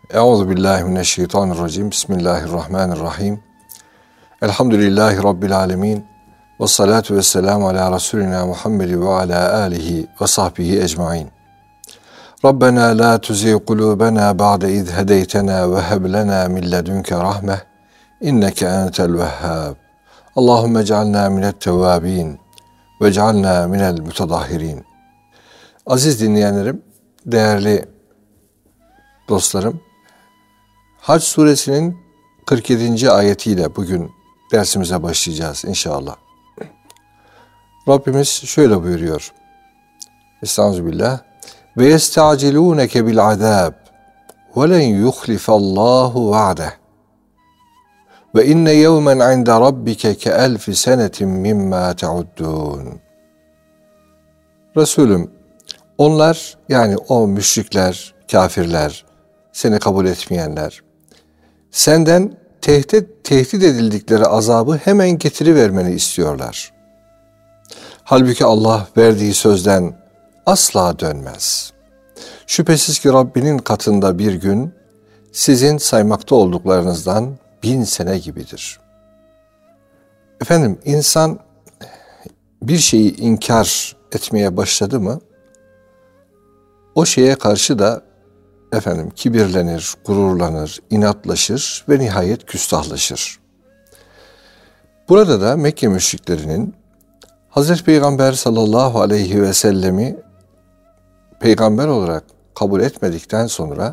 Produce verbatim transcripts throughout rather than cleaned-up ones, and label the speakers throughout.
Speaker 1: Euzubillahimineşşeytanirracim. Bismillahirrahmanirrahim. Elhamdülillahi Rabbil alemin. Ve salatu ve selamu ala Resulina Muhammed ve ala alihi ve sahbihi ecmain. Rabbena la tuzigh kulubena ba'de iz hedeytena ve heb lena min ledunke rahmeh. İnneke entel vehhab. Allahumme ec'alna minet tevvabin ve ec'alna minel mutadahhirin. Aziz dinleyenlerim, değerli dostlarım, Hac suresinin kırk yedinci ayetiyle bugün dersimize başlayacağız inşallah. Rabbimiz şöyle buyuruyor. Estağfirullah. Ve yestacilûneke bil azâb ve len yuhlifallahu va'deh. Ve inne yevmen inde rabbike ke elfi senetin mimma te'uddûn. Resulüm, onlar yani o müşrikler, kafirler, seni kabul etmeyenler, senden tehdit, tehdit edildikleri azabı hemen getirivermeni istiyorlar. Halbuki Allah verdiği sözden asla dönmez. Şüphesiz ki Rabbinin katında bir gün sizin saymakta olduklarınızdan bin sene gibidir. Efendim, insan bir şeyi inkar etmeye başladı mı, o şeye karşı da efendim kibirlenir, gururlanır, inatlaşır ve nihayet küstahlaşır. Burada da Mekke müşriklerinin Hazreti Peygamber sallallahu aleyhi ve sellemi peygamber olarak kabul etmedikten sonra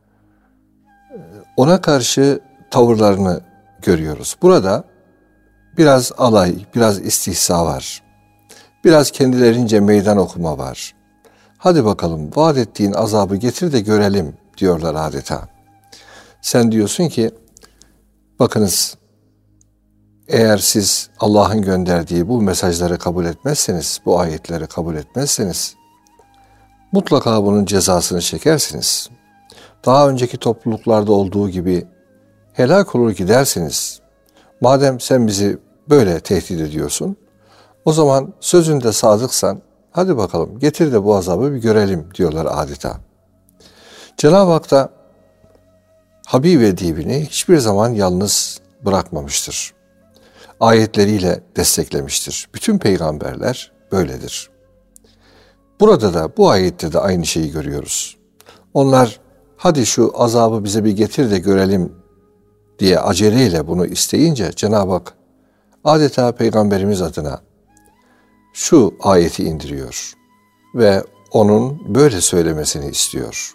Speaker 1: ona karşı tavırlarını görüyoruz. Burada biraz alay, biraz istihza var. Biraz kendilerince meydan okuma var. Hadi bakalım vaat ettiğin azabı getir de görelim diyorlar adeta. Sen diyorsun ki bakınız, eğer siz Allah'ın gönderdiği bu mesajları kabul etmezseniz, bu ayetleri kabul etmezseniz mutlaka bunun cezasını çekersiniz. Daha önceki topluluklarda olduğu gibi helak olur gidersiniz. Madem sen bizi böyle tehdit ediyorsun, o zaman sözünde sadıksan hadi bakalım getir de bu azabı bir görelim diyorlar adeta. Cenab-ı Hak da Habib edibini hiçbir zaman yalnız bırakmamıştır. Ayetleriyle desteklemiştir. Bütün peygamberler böyledir. Burada da bu ayette de aynı şeyi görüyoruz. Onlar hadi şu azabı bize bir getir de görelim diye aceleyle bunu isteyince Cenab-ı Hak adeta peygamberimiz adına şu ayeti indiriyor ve onun böyle söylemesini istiyor.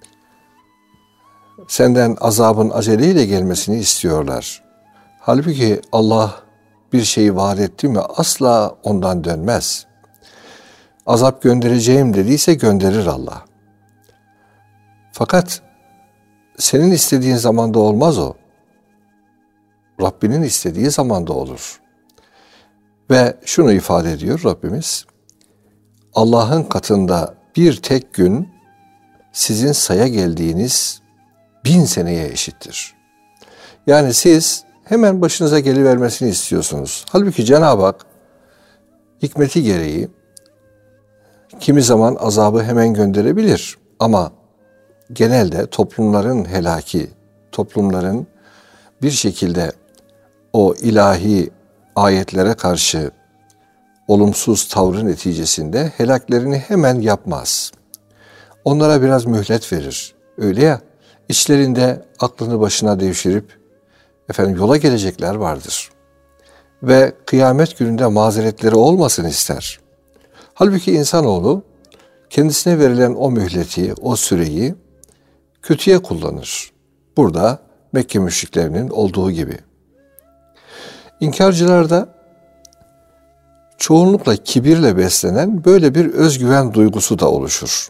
Speaker 1: Senden azabın aceleyle gelmesini istiyorlar. Halbuki Allah bir şeyi vaat etti mi asla ondan dönmez. Azap göndereceğim dediyse gönderir Allah. Fakat senin istediğin zamanda olmaz o. Rabbinin istediği zamanda olur. Ve şunu ifade ediyor Rabbimiz, Allah'ın katında bir tek gün sizin saya geldiğiniz bin seneye eşittir. Yani siz hemen başınıza gelivermesini istiyorsunuz. Halbuki Cenab-ı Hak hikmeti gereği kimi zaman azabı hemen gönderebilir. Ama genelde toplumların helaki, toplumların bir şekilde o ilahi ayetlere karşı olumsuz tavrı neticesinde helaklerini hemen yapmaz. Onlara biraz mühlet verir. Öyle ya, içlerinde aklını başına devşirip efendim yola gelecekler vardır. Ve kıyamet gününde mazeretleri olmasın ister. Halbuki insanoğlu kendisine verilen o mühleti, o süreyi kötüye kullanır. Burada Mekke müşriklerinin olduğu gibi. İnkarcılarda çoğunlukla kibirle beslenen böyle bir özgüven duygusu da oluşur.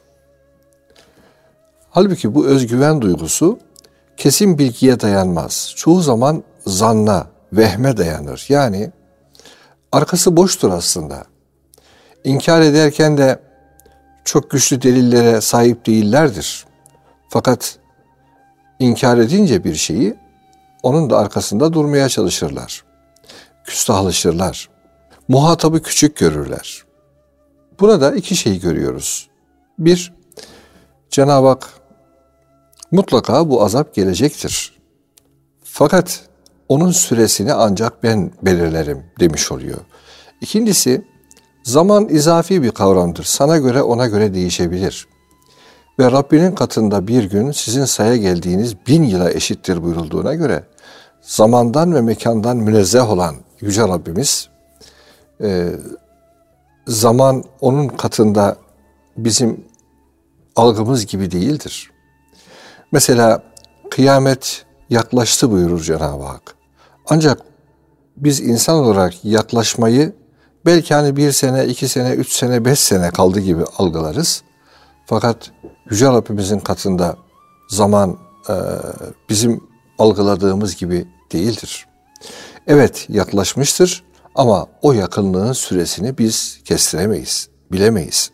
Speaker 1: Halbuki bu özgüven duygusu kesin bilgiye dayanmaz. Çoğu zaman zanna, vehme dayanır. Yani arkası boştur aslında. İnkar ederken de çok güçlü delillere sahip değillerdir. Fakat inkar edince bir şeyi onun da arkasında durmaya çalışırlar. Küstahlaşırlar. Muhatabı küçük görürler. Burada iki şey görüyoruz. Bir, Cenab-ı Hak Mutlaka bu azap gelecektir. Fakat onun süresini ancak ben belirlerim demiş oluyor. İkincisi, zaman izafi bir kavramdır. Sana göre ona göre değişebilir. Ve Rabbinin katında bir gün sizin saya geldiğiniz bin yıla eşittir buyurulduğuna göre zamandan ve mekandan münezzeh olan Yüce Rabbimiz e, zaman onun katında bizim algımız gibi değildir. Mesela kıyamet yaklaştı buyurur Cenab-ı Hak. Ancak biz insan olarak yaklaşmayı belki hani bir sene, iki sene, üç sene, beş sene kaldı gibi algılarız. Fakat Yüce Rabbimizin katında zaman e, bizim algıladığımız gibi değildir. Evet yaklaşmıştır ama o yakınlığın süresini biz kestiremeyiz, bilemeyiz.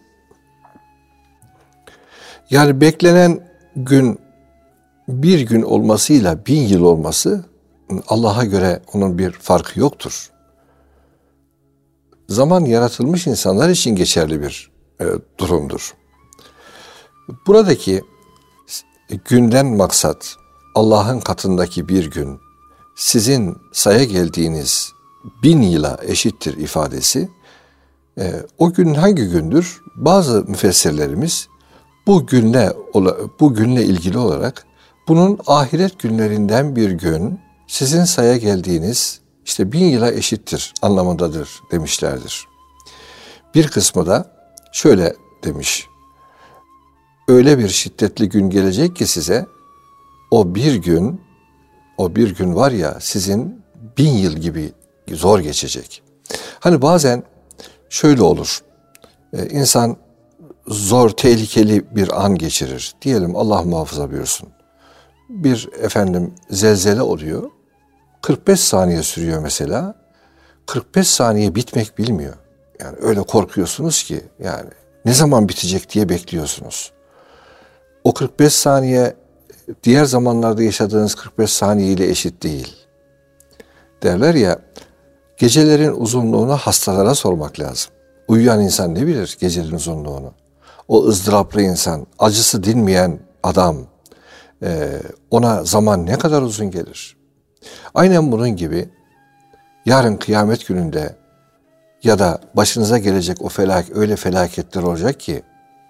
Speaker 1: Yani beklenen gün bir gün olmasıyla bin yıl olması Allah'a göre onun bir farkı yoktur. Zaman yaratılmış insanlar için geçerli bir e, durumdur. Buradaki günden maksat Allah'ın katındaki bir gün sizin saya geldiğiniz bin yıla eşittir ifadesi. E, o gün hangi gündür? Bazı müfessirlerimiz bu günle bu günle ilgili olarak bunun ahiret günlerinden bir gün sizin saya geldiğiniz işte bin yıla eşittir anlamındadır demişlerdir. Bir kısmı da şöyle demiş. Öyle bir şiddetli gün gelecek ki size o bir gün, o bir gün var ya sizin bin yıl gibi zor geçecek. Hani bazen şöyle olur. Ee, insan zor, tehlikeli bir an geçirir. Diyelim Allah muhafaza buyursun. Bir efendim zelzele oluyor. kırk beş saniye sürüyor mesela. kırk beş saniye bitmek bilmiyor. Yani öyle korkuyorsunuz ki yani ne zaman bitecek diye bekliyorsunuz. O kırk beş saniye diğer zamanlarda yaşadığınız kırk beş saniye ile eşit değil. Derler ya, gecelerin uzunluğunu hastalara sormak lazım. Uyuyan insan ne bilir gecelerin uzunluğunu? O ızdıraplı insan, acısı dinmeyen adam, ona zaman ne kadar uzun gelir? Aynen bunun gibi yarın kıyamet gününde ya da başınıza gelecek o felak öyle felaketler olacak ki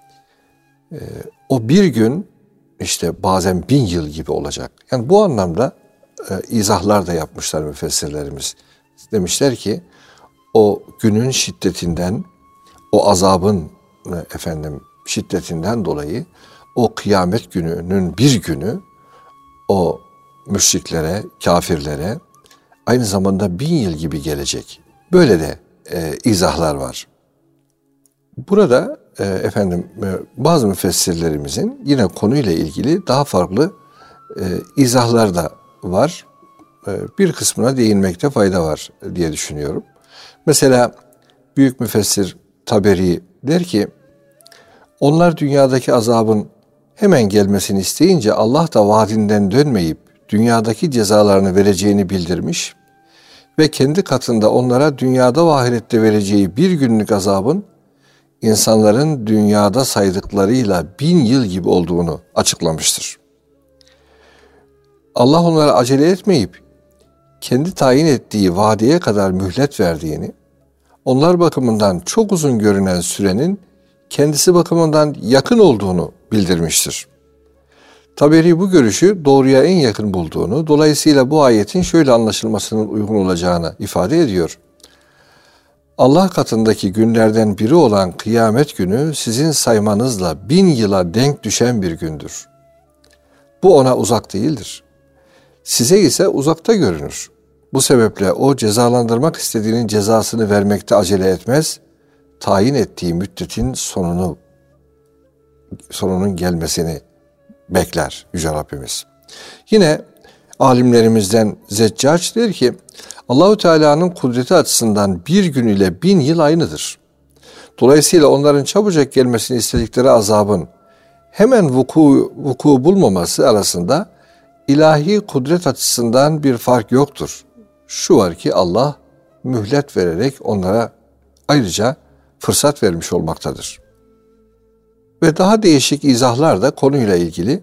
Speaker 1: e, o bir gün işte bazen bin yıl gibi olacak. Yani bu anlamda e, izahlar da yapmışlar müfessirlerimiz. Demişler ki o günün şiddetinden, o azabın e, efendim şiddetinden dolayı o kıyamet gününün bir günü o müşriklere, kafirlere aynı zamanda bin yıl gibi gelecek. Böyle de e, izahlar var. Burada e, efendim e, bazı müfessirlerimizin yine konuyla ilgili daha farklı e, izahlar da var. E, bir kısmına değinmekte fayda var diye düşünüyorum. Mesela büyük müfessir Taberi der ki, onlar dünyadaki azabın hemen gelmesini isteyince Allah da vaadinden dönmeyip dünyadaki cezalarını vereceğini bildirmiş ve kendi katında onlara dünyada ve ahirette vereceği bir günlük azabın insanların dünyada saydıklarıyla bin yıl gibi olduğunu açıklamıştır. Allah onlara acele etmeyip kendi tayin ettiği vadeye kadar mühlet verdiğini, onlar bakımından çok uzun görünen sürenin kendisi bakımından yakın olduğunu bildirmiştir. Taberi bu görüşü doğruya en yakın bulduğunu, dolayısıyla bu ayetin şöyle anlaşılmasının uygun olacağını ifade ediyor. Allah katındaki günlerden biri olan kıyamet günü sizin saymanızla bin yıla denk düşen bir gündür. Bu ona uzak değildir. Size ise uzakta görünür. Bu sebeple o cezalandırmak istediğinin cezasını vermekte acele etmez, tayin ettiği müddetin sonunu, sonunun gelmesini bekler Yüce Rabbimiz. Yine alimlerimizden Zeccac der ki, Allahu Teala'nın kudreti açısından bir gün ile bin yıl aynıdır. Dolayısıyla onların çabucak gelmesini istedikleri azabın hemen vuku, vuku bulmaması arasında ilahi kudret açısından bir fark yoktur. Şu var ki Allah mühlet vererek onlara ayrıca fırsat vermiş olmaktadır. Ve daha değişik izahlar da konuyla ilgili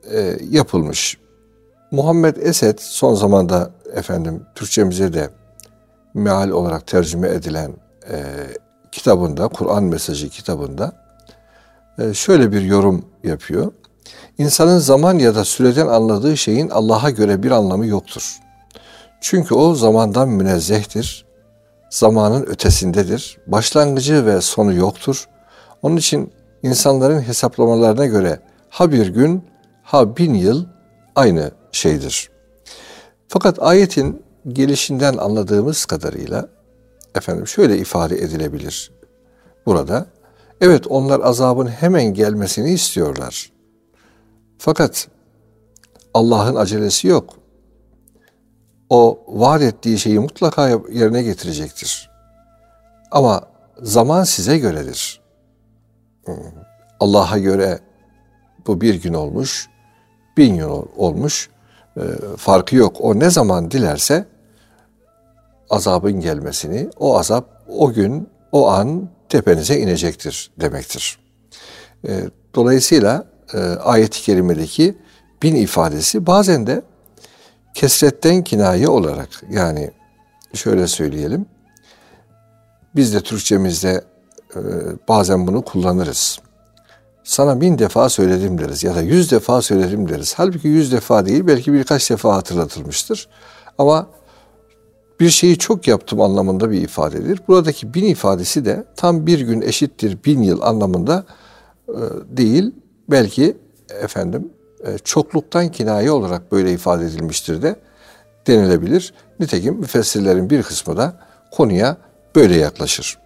Speaker 1: e, yapılmış. Muhammed Esed son zamanda efendim Türkçemize de meal olarak tercüme edilen e, kitabında, Kur'an Mesajı kitabında e, şöyle bir yorum yapıyor. İnsanın zaman ya da süreden anladığı şeyin Allah'a göre bir anlamı yoktur. Çünkü o zamandan münezzehtir, zamanın ötesindedir, başlangıcı ve sonu yoktur. Onun için insanların hesaplamalarına göre ha bir gün, ha bin yıl aynı şeydir. Fakat ayetin gelişinden anladığımız kadarıyla efendim şöyle ifade edilebilir burada. Evet, onlar azabın hemen gelmesini istiyorlar. Fakat Allah'ın acelesi yok. O vaat ettiği şeyi mutlaka yerine getirecektir. Ama zaman size göredir. Allah'a göre bu bir gün olmuş, bin yıl olmuş, e, farkı yok. O ne zaman dilerse azabın gelmesini, o azap o gün, o an tepenize inecektir demektir. E, dolayısıyla e, ayet-i kerimedeki bin ifadesi bazen de kesretten kinaye olarak, yani şöyle söyleyelim, biz de Türkçemizde e, bazen bunu kullanırız. Sana bin defa söyledim deriz ya da yüz defa söyledim deriz. Halbuki yüz defa değil, belki birkaç defa hatırlatılmıştır. Ama bir şeyi çok yaptım anlamında bir ifadedir. Buradaki bin ifadesi de tam bir gün eşittir bin yıl anlamında e, değil. Belki efendim e, çokluktan kinaye olarak böyle ifade edilmiştir de denilebilir. Nitekim müfessirlerin bir kısmı da konuya böyle yaklaşır.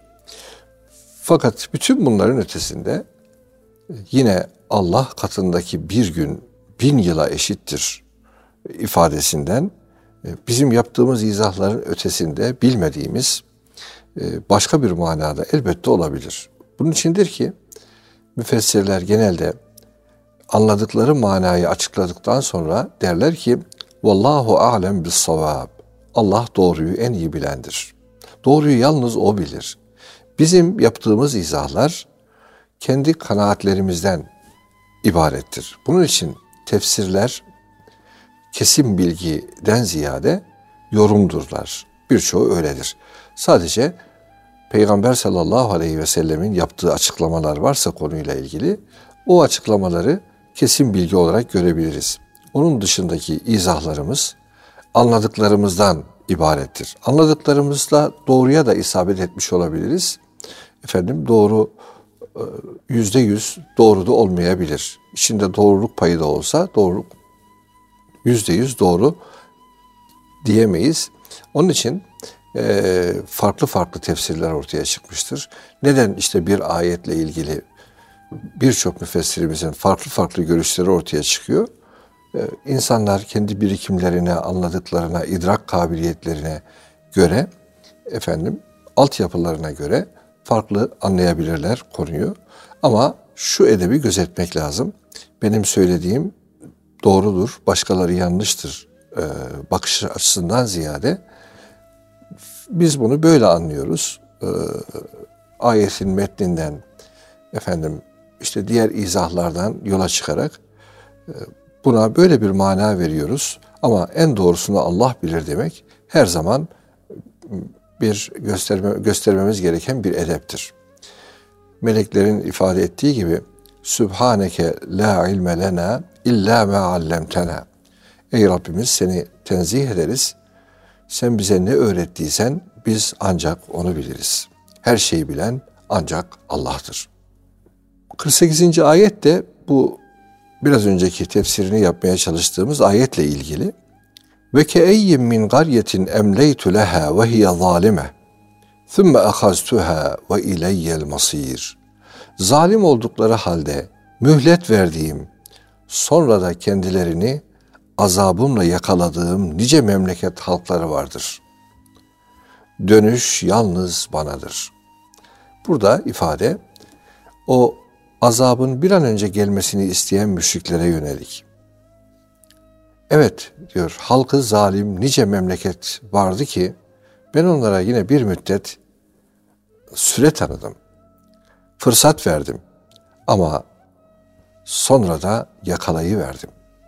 Speaker 1: Fakat bütün bunların ötesinde yine Allah katındaki bir gün bin yıla eşittir ifadesinden bizim yaptığımız izahların ötesinde bilmediğimiz başka bir manada elbette olabilir. Bunun içindir ki müfessirler genelde anladıkları manayı açıkladıktan sonra derler ki Vallahu a'lem bis-savab. Allah doğruyu en iyi bilendir. Doğruyu yalnız O bilir. Bizim yaptığımız izahlar kendi kanaatlerimizden ibarettir. Bunun için tefsirler kesin bilgiden ziyade yorumdurlar. Birçoğu öyledir. Sadece Peygamber sallallahu aleyhi ve sellemin yaptığı açıklamalar varsa konuyla ilgili o açıklamaları kesin bilgi olarak görebiliriz. Onun dışındaki izahlarımız anladıklarımızdan ibarettir. Anladıklarımızla doğruya da isabet etmiş olabiliriz. Efendim doğru yüzde yüz doğru da olmayabilir. İçinde doğruluk payı da olsa doğruluk yüzde yüz doğru diyemeyiz. Onun için e, farklı farklı tefsirler ortaya çıkmıştır. Neden işte bir ayetle ilgili birçok müfessirimizin farklı farklı görüşleri ortaya çıkıyor? E, insanlar kendi birikimlerine, anladıklarına, idrak kabiliyetlerine göre, efendim altyapılarına göre farklı anlayabilirler konuyu. Ama şu edebi gözetmek lazım. Benim söylediğim doğrudur, başkaları yanlıştır e, bakış açısından ziyade biz bunu böyle anlıyoruz. E, ayetin metninden, efendim işte diğer izahlardan yola çıkarak e, buna böyle bir mana veriyoruz. Ama en doğrusunu Allah bilir demek her zaman bir gösterme, göstermemiz gereken bir edeptir. Meleklerin ifade ettiği gibi Sübhaneke la ilme lena illa ma allemtena. Ey Rabbimiz, seni tenzih ederiz. Sen bize ne öğrettiysen biz ancak onu biliriz. Her şeyi bilen ancak Allah'tır. kırk sekizinci ayet de bu biraz önceki tefsirini yapmaya çalıştığımız ayetle ilgili. Ve ke'eyyin min qaryetin emleytu leha ve hiye zalime. Thumme ahaztuha ve ileyyel masir. Zalim oldukları halde mühlet verdiğim, sonra da kendilerini azabımla yakaladığım nice memleket halkları vardır. Dönüş yalnız banadır. Burada ifade o azabın bir an önce gelmesini isteyen müşriklere yönelik. Evet diyor, halkı zalim nice memleket vardı ki ben onlara yine bir müddet süre tanıdım. Fırsat verdim ama sonra da yakalayıverdim.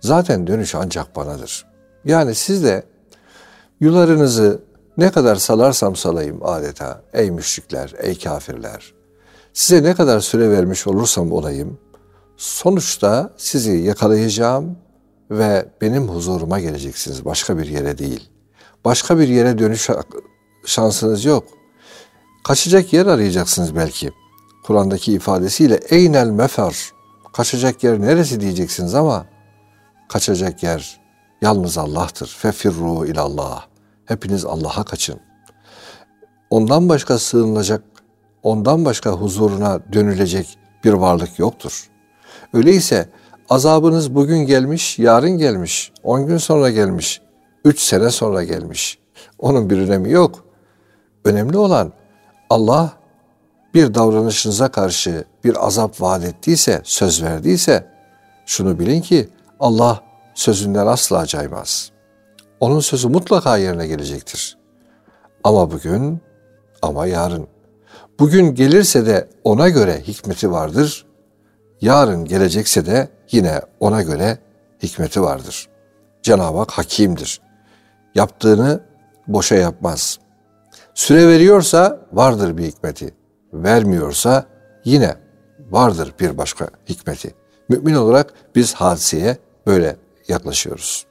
Speaker 1: Zaten dönüş ancak banadır. Yani siz de yularınızı ne kadar salarsam salayım adeta, ey müşrikler, ey kafirler, size ne kadar süre vermiş olursam olayım, sonuçta sizi yakalayacağım ve benim huzuruma geleceksiniz, başka bir yere değil. Başka bir yere dönüş şansınız yok. Kaçacak yer arayacaksınız belki. Kur'an'daki ifadesiyle eynel mefer, kaçacak yer neresi diyeceksiniz ama kaçacak yer yalnız Allah'tır. Fefirru ilallah. Hepiniz Allah'a kaçın. Ondan başka sığınılacak, ondan başka huzuruna dönülecek bir varlık yoktur. Öyleyse azabınız bugün gelmiş, yarın gelmiş, on gün sonra gelmiş, üç sene sonra gelmiş. Onun bir önemi yok. Önemli olan Allah bir davranışınıza karşı bir azap vaat ettiyse, söz verdiyse şunu bilin ki Allah sözünden asla caymaz. Onun sözü mutlaka yerine gelecektir. Ama bugün, ama yarın. Bugün gelirse de ona göre hikmeti vardır. Yarın gelecekse de yine ona göre hikmeti vardır. Cenab-ı Hak hakimdir. Yaptığını boşa yapmaz. Süre veriyorsa vardır bir hikmeti. Vermiyorsa yine vardır bir başka hikmeti. Mümin olarak biz hadiseye böyle yaklaşıyoruz.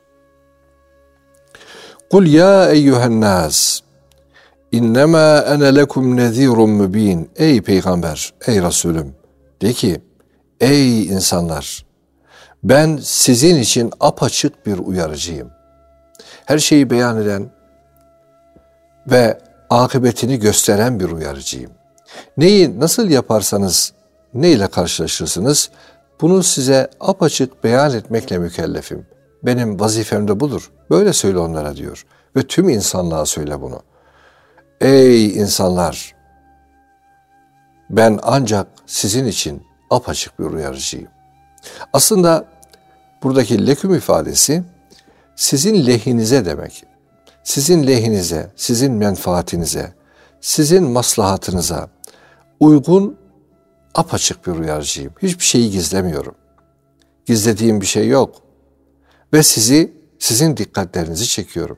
Speaker 1: Kul ya eyyühen nas innema ene lekum nezirun mübin. Ey peygamber, ey Resulüm, de ki ey insanlar, ben sizin için apaçık bir uyarıcıyım. Her şeyi beyan eden ve akıbetini gösteren bir uyarıcıyım. Neyi nasıl yaparsanız neyle karşılaşırsınız, bunu size apaçık beyan etmekle mükellefim. Benim vazifem de budur. Böyle söyle onlara diyor. Ve tüm insanlığa söyle bunu. Ey insanlar! Ben ancak sizin için apaçık bir uyarıcıyım. Aslında buradaki leküm ifadesi sizin lehinize demek. Sizin lehinize, sizin menfaatinize, sizin maslahatınıza uygun apaçık bir uyarıcıyım. Hiçbir şeyi gizlemiyorum. Gizlediğim bir şey yok. Ve sizi, sizin dikkatlerinizi çekiyorum.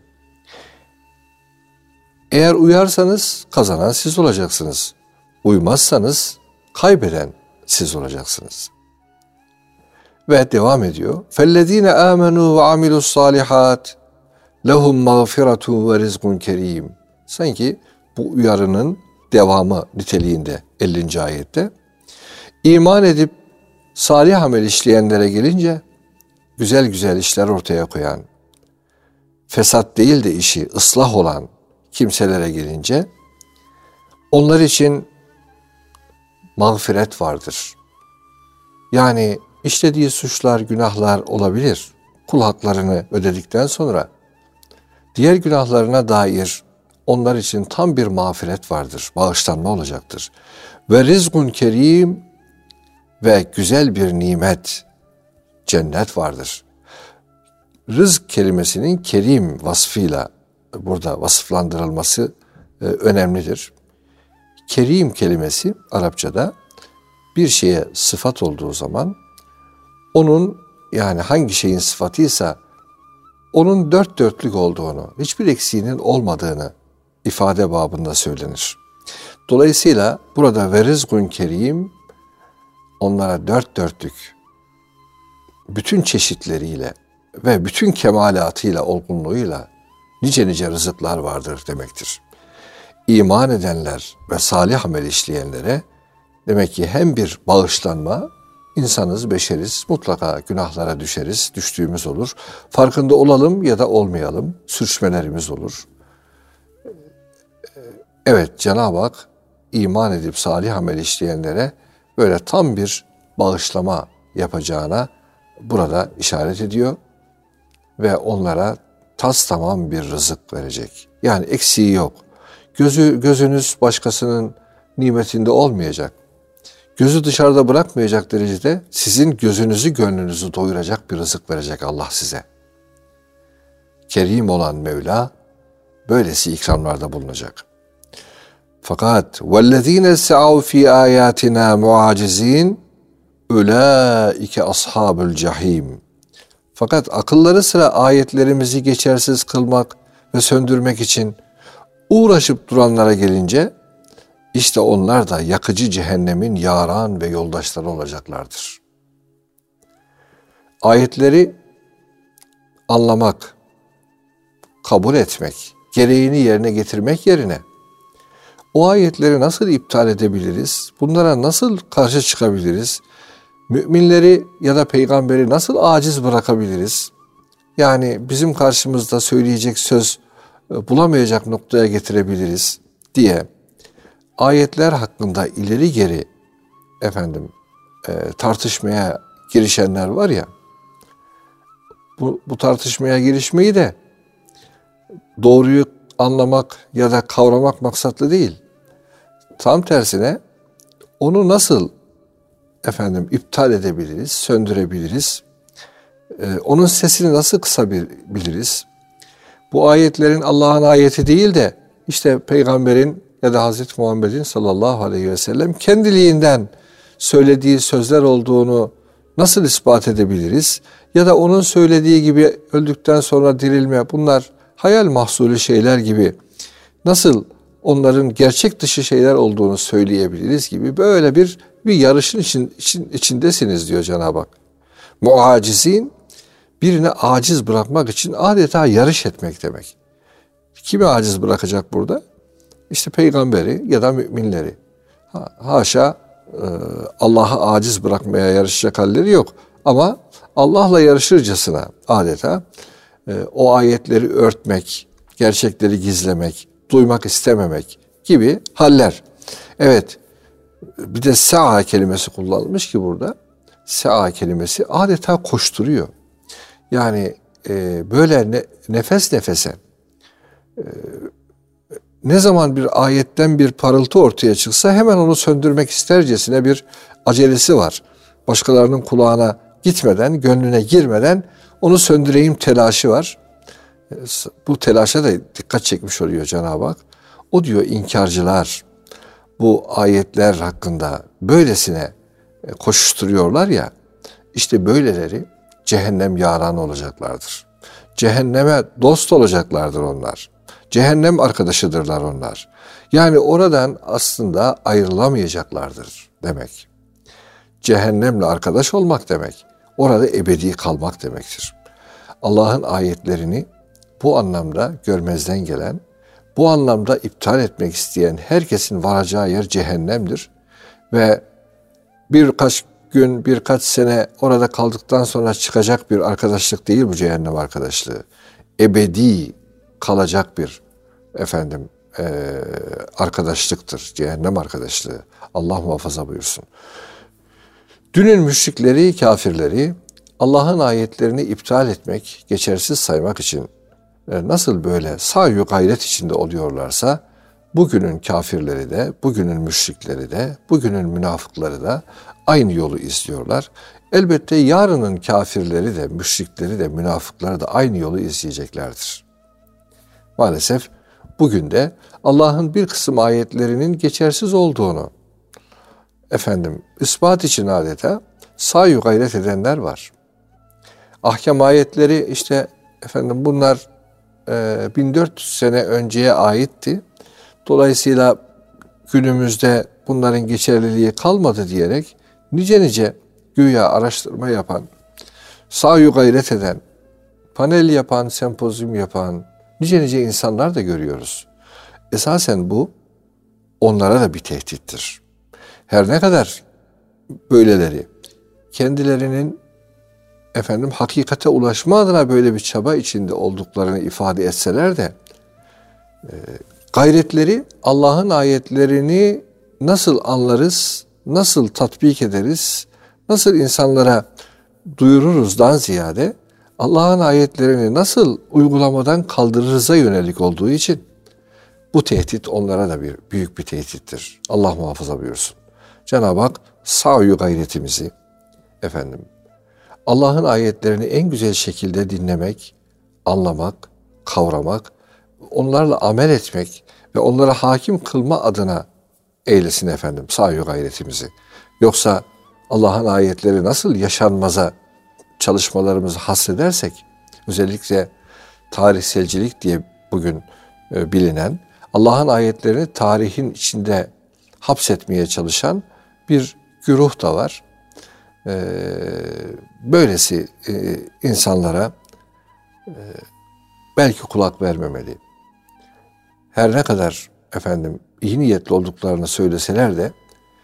Speaker 1: Eğer uyarsanız kazanan siz olacaksınız. Uymazsanız kaybeden siz olacaksınız. Ve devam ediyor. فَالَّذ۪ينَ آمَنُوا وَعَمِلُوا الصَّالِحَاتِ لَهُمْ مَغْفِرَةٌ وَرِزْقٌ كَر۪يمٌ. Sanki bu uyarının devamı niteliğinde ellinci ayette. İman edip salih amel işleyenlere gelince, güzel güzel işler ortaya koyan, fesat değil de işi ıslah olan kimselere gelince, onlar için mağfiret vardır. Yani işlediği suçlar, günahlar olabilir. Kul haklarını ödedikten sonra diğer günahlarına dair onlar için tam bir mağfiret vardır, bağışlanma olacaktır. Ve rizkun kerim, ve güzel bir nimet, cennet vardır. Rızk kelimesinin kerim vasfıyla burada vasıflandırılması e, önemlidir. Kerim kelimesi Arapçada bir şeye sıfat olduğu zaman onun, yani hangi şeyin sıfatıysa onun dört dörtlük olduğunu, hiçbir eksiğinin olmadığını ifade babında söylenir. Dolayısıyla burada ve rizkun kerim onlara dört dörtlük bütün çeşitleriyle ve bütün kemalatıyla, olgunluğuyla nice nice rızıklar vardır demektir. İman edenler ve salih amel işleyenlere demek ki hem bir bağışlanma, insanız, beşeriz, mutlaka günahlara düşeriz, düştüğümüz olur. Farkında olalım ya da olmayalım, sürçmelerimiz olur. Evet, Cenab-ı Hak iman edip salih amel işleyenlere böyle tam bir bağışlama yapacağına burada işaret ediyor ve onlara tas tamam bir rızık verecek. Yani eksiği yok. Gözü gözünüz başkasının nimetinde olmayacak. Gözü dışarıda bırakmayacak derecede sizin gözünüzü, gönlünüzü doyuracak bir rızık verecek Allah size. Kerim olan Mevla böylesi ikramlarda bulunacak. Fakat وَالَّذ۪ينَ سَعَوْا ف۪ي آيَاتِنَا مُعَاجِز۪ينَ اُولَٰئِكَ أَصْحَابُ الْجَح۪يمِ. Fakat akılları sıra ayetlerimizi geçersiz kılmak ve söndürmek için uğraşıp duranlara gelince, işte onlar da yakıcı cehennemin yaran ve yoldaşları olacaklardır. Ayetleri anlamak, kabul etmek, gereğini yerine getirmek yerine o ayetleri nasıl iptal edebiliriz? Bunlara nasıl karşı çıkabiliriz? Müminleri ya da peygamberi nasıl aciz bırakabiliriz? Yani bizim karşımızda söyleyecek söz bulamayacak noktaya getirebiliriz diye ayetler hakkında ileri geri efendim e, tartışmaya girişenler var ya, bu, bu tartışmaya girişmeyi de doğruyu anlamak ya da kavramak maksatlı değil. Tam tersine onu nasıl efendim iptal edebiliriz, söndürebiliriz? Ee, onun sesini nasıl kısabiliriz? Bu ayetlerin Allah'ın ayeti değil de işte peygamberin ya da Hazreti Muhammed'in sallallahu aleyhi ve sellem kendiliğinden söylediği sözler olduğunu nasıl ispat edebiliriz? Ya da onun söylediği gibi öldükten sonra dirilme, bunlar hayal mahsulü şeyler gibi nasıl onların gerçek dışı şeyler olduğunu söyleyebiliriz gibi böyle bir bir yarışın için, için, içindesiniz diyor Cenab-ı Hak. Muacizin, birine aciz bırakmak için adeta yarış etmek demek. Kimi aciz bırakacak burada? İşte peygamberi ya da müminleri. Ha, haşa e, Allah'ı aciz bırakmaya yarışacak halleri yok. Ama Allah'la yarışırcasına adeta e, o ayetleri örtmek, gerçekleri gizlemek, duymak istememek gibi haller. Evet, bir de sa'a kelimesi kullanılmış ki burada. Sa'a kelimesi adeta koşturuyor. Yani e, böyle ne, nefes nefese e, ne zaman bir ayetten bir parıltı ortaya çıksa hemen onu söndürmek istercesine bir acelesi var. Başkalarının kulağına gitmeden, gönlüne girmeden onu söndüreyim telaşı var. Bu telaşa da dikkat çekmiş oluyor Cenab-ı Hak. O diyor inkarcılar bu ayetler hakkında böylesine koşuşturuyorlar ya, işte böyleleri cehennem yaranı olacaklardır. Cehenneme dost olacaklardır onlar. Cehennem arkadaşıdırlar onlar. Yani oradan aslında ayrılamayacaklardır demek. Cehennemle arkadaş olmak demek, orada ebedi kalmak demektir. Allah'ın ayetlerini bu anlamda görmezden gelen, bu anlamda iptal etmek isteyen herkesin varacağı yer cehennemdir. Ve birkaç gün, birkaç sene orada kaldıktan sonra çıkacak bir arkadaşlık değil bu cehennem arkadaşlığı. Ebedi kalacak bir efendim e, arkadaşlıktır, cehennem arkadaşlığı. Allah muhafaza buyursun. Dünün müşrikleri, kafirleri Allah'ın ayetlerini iptal etmek, geçersiz saymak için nasıl böyle sa'yu gayret içinde oluyorlarsa, bugünün kafirleri de, bugünün müşrikleri de, bugünün münafıkları da aynı yolu izliyorlar. Elbette yarının kafirleri de, müşrikleri de, münafıkları da aynı yolu izleyeceklerdir. Maalesef bugün de Allah'ın bir kısım ayetlerinin geçersiz olduğunu, efendim ispat için adeta sa'yu gayret edenler var. Ahkam ayetleri işte efendim bunlar e, bin dört yüz sene önceye aitti. Dolayısıyla günümüzde bunların geçerliliği kalmadı diyerek nice nice güya araştırma yapan, sa'yu gayret eden, panel yapan, sempozyum yapan nice nice insanlar da görüyoruz. Esasen bu onlara da bir tehdittir. Her ne kadar böyleleri kendilerinin efendim hakikate ulaşma adına böyle bir çaba içinde olduklarını ifade etseler de e, gayretleri Allah'ın ayetlerini nasıl anlarız, nasıl tatbik ederiz, nasıl insanlara duyururuzdan ziyade Allah'ın ayetlerini nasıl uygulamadan kaldırırıza yönelik olduğu için bu tehdit onlara da bir büyük bir tehdittir. Allah muhafaza buyursun. Cenab-ı Hak sa'yu gayretimizi efendim Allah'ın ayetlerini en güzel şekilde dinlemek, anlamak, kavramak, onlarla amel etmek ve onlara hakim kılma adına eylesin efendim sa'yu gayretimizi. Yoksa Allah'ın ayetleri nasıl yaşanmaza çalışmalarımızı hasredersek, özellikle tarihselcilik diye bugün e, bilinen, Allah'ın ayetlerini tarihin içinde hapsetmeye çalışan bir güruh da var. E, böylesi e, insanlara e, belki kulak vermemeli. Her ne kadar efendim iyi niyetli olduklarını söyleseler de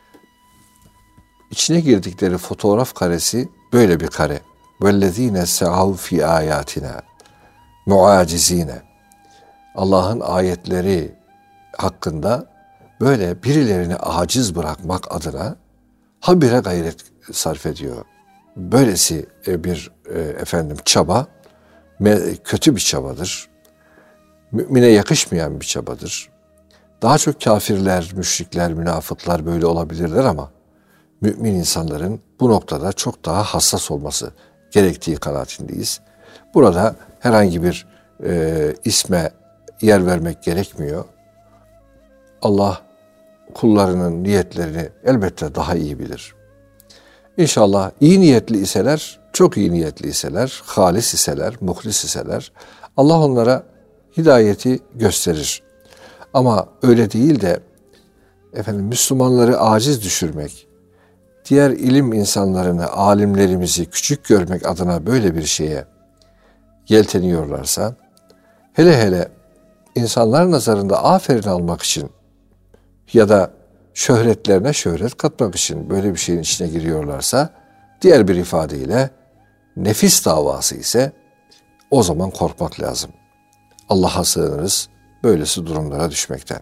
Speaker 1: içine girdikleri fotoğraf karesi böyle bir kare. وَالَّذ۪ينَ سَعَوْا فِي آيَاتِنَا مُعَاجِز۪ينَ. Allah'ın ayetleri hakkında böyle birilerini aciz bırakmak adına habire gayret sarf ediyor. Böylesi bir efendim çaba kötü bir çabadır. Mümine yakışmayan bir çabadır. Daha çok kafirler, müşrikler, münafıklar böyle olabilirler ama mümin insanların bu noktada çok daha hassas olması gerektiği kanaatindeyiz. Burada herhangi bir e, isme yer vermek gerekmiyor. Allah kullarının niyetlerini elbette daha iyi bilir. İnşallah iyi niyetli iseler, çok iyi niyetli iseler, halis iseler, muhlis iseler Allah onlara hidayeti gösterir. Ama öyle değil de efendim Müslümanları aciz düşürmek, diğer ilim insanlarını, alimlerimizi küçük görmek adına böyle bir şeye yelteniyorlarsa, hele hele insanlar nazarında aferin almak için ya da şöhretlerine şöhret katmak için böyle bir şeyin içine giriyorlarsa, diğer bir ifadeyle nefis davası ise o zaman korkmak lazım. Allah'a sığınırız böylesi durumlara düşmekten.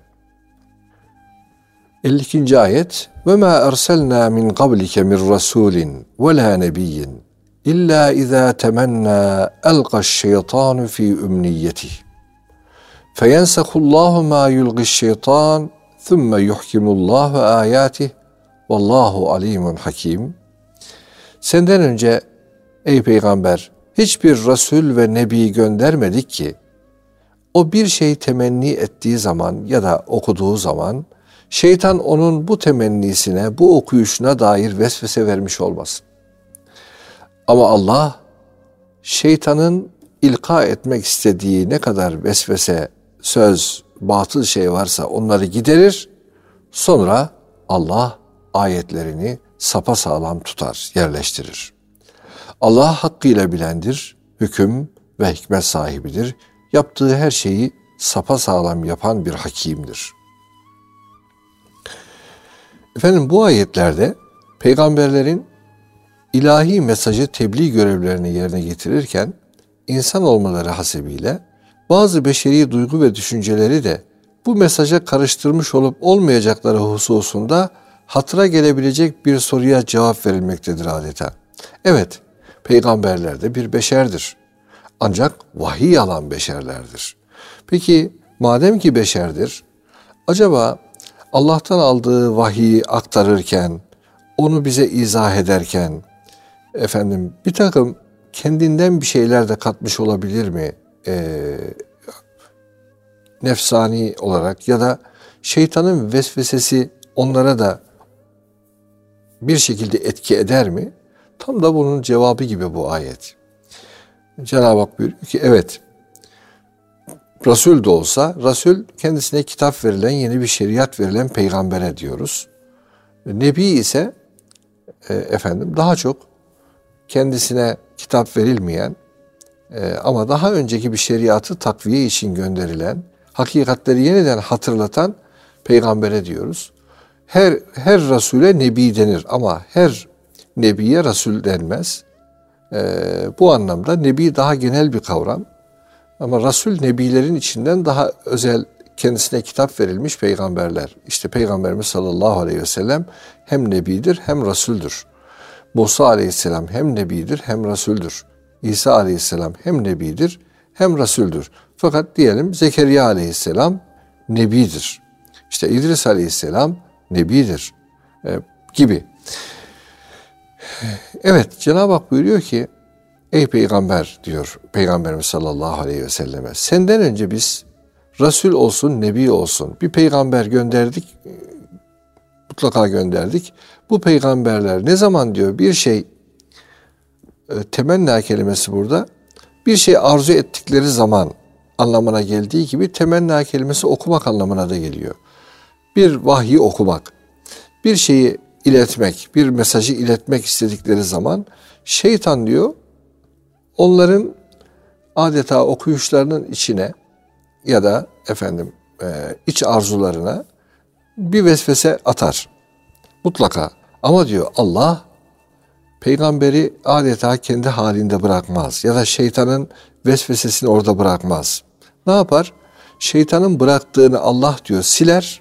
Speaker 1: elli ikinci ayet ve ma erselna min qablike min rasulin ve la nebiyyin illa iza temenna elqa's-şeytanu fi ümniyetihi feyensahullahu ma yulqi's-şeytan thumma yuhkimullahu ayatihi vallahu alimun hakim. Senden önce ey peygamber hiçbir Resul ve Nebi göndermedik ki o bir şey temenni ettiği zaman ya da okuduğu zaman şeytan onun bu temennisine, bu okuyuşuna dair vesvese vermiş olmasın. Ama Allah şeytanın ilka etmek istediği ne kadar vesvese, söz, batıl şey varsa onları giderir. Sonra Allah ayetlerini sapasağlam tutar, yerleştirir. Allah hakkıyla bilendir, hüküm ve hikmet sahibidir. Yaptığı her şeyi sapasağlam yapan bir hakimdir. Efendim bu ayetlerde peygamberlerin ilahi mesajı tebliğ görevlerini yerine getirirken insan olmaları hasebiyle bazı beşeri duygu ve düşünceleri de bu mesaja karıştırmış olup olmayacakları hususunda hatıra gelebilecek bir soruya cevap verilmektedir adeta. Evet, peygamberler de bir beşerdir. Ancak vahiy alan beşerlerdir. Peki madem ki beşerdir, acaba Allah'tan aldığı vahiyi aktarırken, onu bize izah ederken, efendim bir takım kendinden bir şeyler de katmış olabilir mi? Ee, nefsani olarak ya da şeytanın vesvesesi onlara da bir şekilde etki eder mi? Tam da bunun cevabı gibi bu ayet. Cenab-ı Hak buyuruyor ki evet, Resul de olsa, Resul kendisine kitap verilen, yeni bir şeriat verilen peygambere diyoruz. Nebi ise e, efendim daha çok kendisine kitap verilmeyen e, ama daha önceki bir şeriatı takviye için gönderilen, hakikatleri yeniden hatırlatan peygambere diyoruz. Her her Resul'e Nebi denir ama her Nebiye Resul denmez. E, bu anlamda Nebi daha genel bir kavram. Ama Resul Nebilerin içinden daha özel kendisine kitap verilmiş peygamberler. İşte Peygamberimiz sallallahu aleyhi ve sellem hem Nebidir hem Resul'dür. Musa aleyhisselam hem Nebidir hem Resul'dür. İsa aleyhisselam hem Nebidir hem Resul'dür. Fakat diyelim Zekeriya aleyhisselam Nebidir. İşte İdris aleyhisselam Nebidir e, gibi. Evet, Cenab-ı Hak buyuruyor ki ey peygamber diyor Peygamberimiz sallallahu aleyhi ve selleme, senden önce biz Resul olsun, Nebi olsun bir peygamber gönderdik, mutlaka gönderdik. Bu peygamberler ne zaman diyor bir şey e, temenna kelimesi burada bir şey arzu ettikleri zaman anlamına geldiği gibi temenna kelimesi okumak anlamına da geliyor. Bir vahyi okumak, bir şeyi iletmek, bir mesajı iletmek istedikleri zaman şeytan diyor onların adeta okuyuşlarının içine ya da efendim e, iç arzularına bir vesvese atar. Mutlaka. Ama diyor Allah peygamberi adeta kendi halinde bırakmaz ya da şeytanın vesvesesini orada bırakmaz. Ne yapar? Şeytanın bıraktığını Allah diyor siler.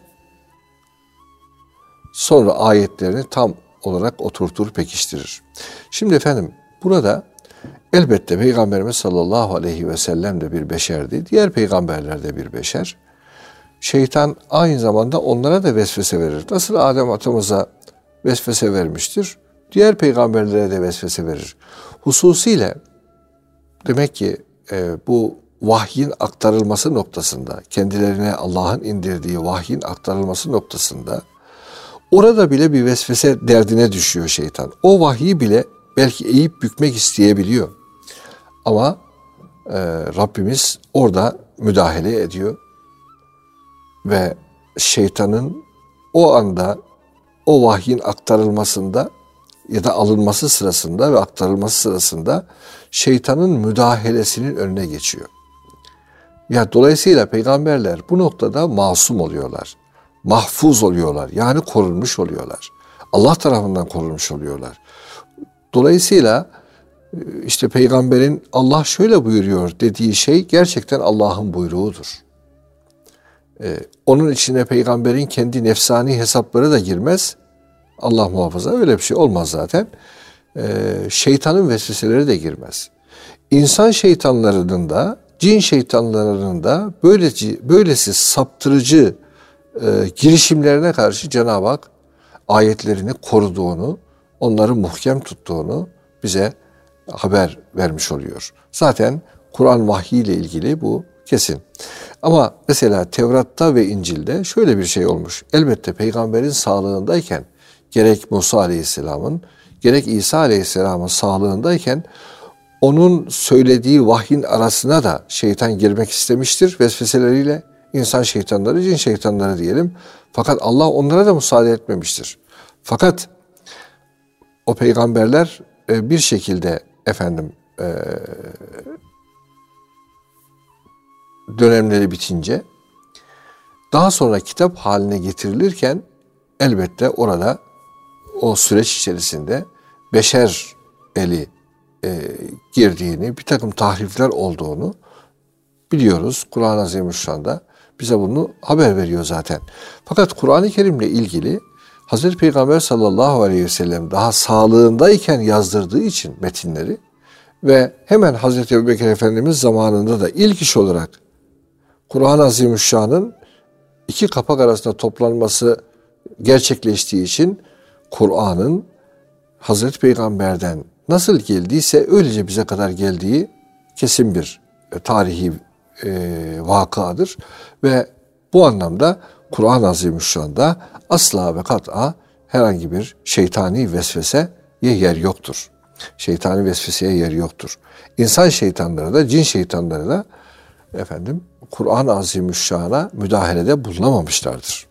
Speaker 1: Sonra ayetlerini tam olarak oturtur, pekiştirir. Şimdi efendim burada elbette Peygamberimiz sallallahu aleyhi ve sellem de bir beşerdi. Diğer peygamberler de bir beşer. Şeytan aynı zamanda onlara da vesvese verir. Nasıl Adem atamıza vesvese vermiştir, diğer peygamberlere de vesvese verir. Hususiyle demek ki e, bu vahyin aktarılması noktasında, kendilerine Allah'ın indirdiği vahyin aktarılması noktasında orada bile bir vesvese derdine düşüyor şeytan. O vahyi bile belki eğip bükmek isteyebiliyor. Ama e, Rabbimiz orada müdahale ediyor ve şeytanın o anda o vahyin aktarılmasında ya da alınması sırasında ve aktarılması sırasında şeytanın müdahalesinin önüne geçiyor. Ya dolayısıyla peygamberler bu noktada masum oluyorlar. Mahfuz oluyorlar. Yani korunmuş oluyorlar. Allah tarafından korunmuş oluyorlar. Dolayısıyla işte peygamberin Allah şöyle buyuruyor dediği şey gerçekten Allah'ın buyruğudur. Ee, onun içine peygamberin kendi nefsani hesapları da girmez. Allah muhafaza öyle bir şey olmaz zaten. Ee, şeytanın vesveseleri de girmez. İnsan şeytanlarının da, cin şeytanlarının da böylece, böylesi saptırıcı e, girişimlerine karşı Cenab-ı Hak ayetlerini koruduğunu, onları muhkem tuttuğunu bize haber vermiş oluyor. Zaten Kur'an vahyi ile ilgili bu kesin. Ama mesela Tevrat'ta ve İncil'de şöyle bir şey olmuş. Elbette peygamberin sağlığındayken gerek Musa Aleyhisselam'ın gerek İsa Aleyhisselam'ın sağlığındayken onun söylediği vahyin arasına da şeytan girmek istemiştir vesveseleriyle. İnsan şeytanları, cin şeytanları diyelim. Fakat Allah onlara da müsaade etmemiştir. Fakat o peygamberler bir şekilde efendim dönemleri bitince daha sonra kitap haline getirilirken elbette orada o süreç içerisinde beşer eli e, girdiğini, bir takım tahrifler olduğunu biliyoruz. Kur'an-ı Azimüşşan'da bize bunu haber veriyor zaten. Fakat Kur'an-ı Kerim'le ilgili Hazreti Peygamber sallallahu aleyhi ve sellem daha sağlığındayken yazdırdığı için metinleri ve hemen Hazreti Ebubekir Efendimiz zamanında da ilk iş olarak Kur'an-ı Azimüşşan'ın iki kapak arasında toplanması gerçekleştiği için Kur'an'ın Hazreti Peygamber'den nasıl geldiyse öylece bize kadar geldiği kesin bir e, tarihi e, vakadır. Ve bu anlamda Kur'an-ı Azimüşşan'da asla ve kat'a herhangi bir şeytani vesveseye yer yoktur. Şeytani vesveseye yer yoktur. İnsan şeytanları da, cin şeytanları da efendim Kur'an-ı Azimüşşan'a müdahalede bulunamamışlardır.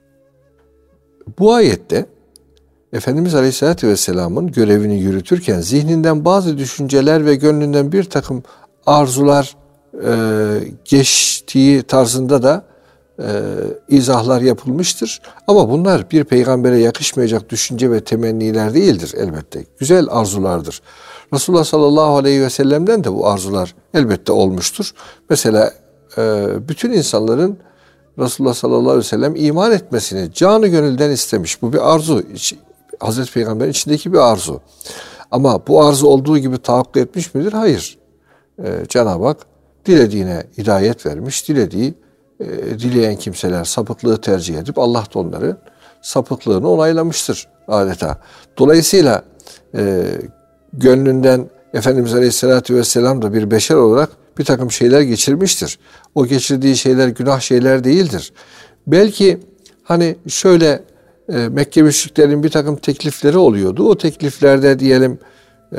Speaker 1: Bu ayette Efendimiz Aleyhisselatü Vesselam'ın görevini yürütürken zihninden bazı düşünceler ve gönlünden bir takım arzular e, geçtiği tarzında da e, izahlar yapılmıştır. Ama bunlar bir peygambere yakışmayacak düşünce ve temenniler değildir elbette. Güzel arzulardır. Resulullah sallallahu aleyhi ve sellem'den de bu arzular elbette olmuştur. Mesela e, bütün insanların Resulullah sallallahu aleyhi ve sellem iman etmesini canı gönülden istemiş. Bu bir arzu. Hazreti Peygamber'in içindeki bir arzu. Ama bu arzu olduğu gibi tahakkuk etmiş midir? Hayır. Ee, Cenab-ı Hak dilediğine hidayet vermiş. Dilediği, e, dileyen kimseler sapıklığı tercih edip Allah da onların sapıklığını onaylamıştır adeta. Dolayısıyla e, gönlünden Efendimiz Aleyhisselatü Vesselam da bir beşer olarak bir takım şeyler geçirmiştir. O geçirdiği şeyler günah şeyler değildir. Belki hani şöyle e, Mekke müşriklerinin bir takım teklifleri oluyordu. O tekliflerde diyelim e,